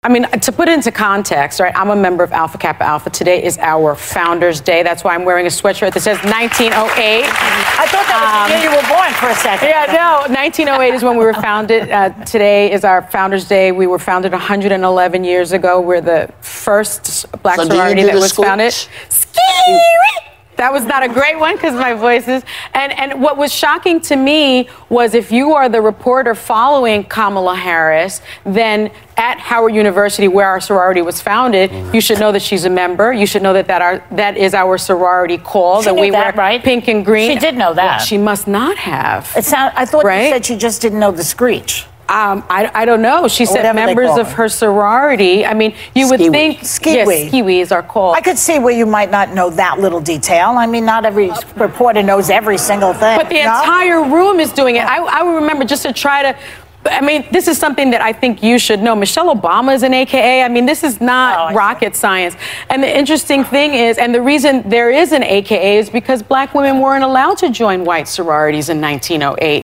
I mean, to put it into context, right, I'm a member of Alpha Kappa Alpha. Today is our Founders Day. That's why I'm wearing a sweatshirt that says 1908. I thought that was the year you were born for a second. Yeah, no, 1908 is when we were founded. Today is our Founders Day. We were founded 111 years ago. We're the first black sorority that was founded. That was not a great one because my voice is. And what was shocking to me was if you are the reporter following Kamala Harris, then at Howard University, where our sorority was founded, you should know that she's a member. You should know that that is our sorority call. She knew that, wear right? Pink and green. She did know that. Well, she must not have. I thought right? you said she just didn't know the screech. I don't know. She said members of her sorority. I mean, you would think... Skiwi. Yes, Skiwi is our call. I could see where you might not know that little detail. I mean, not every reporter knows every single thing. But the entire room is doing it. I remember just to try to... I mean, this is something that I think you should know. Michelle Obama is an AKA. I mean, this is not rocket science. And the interesting thing is, and the reason there is an AKA is because black women weren't allowed to join white sororities in 1908.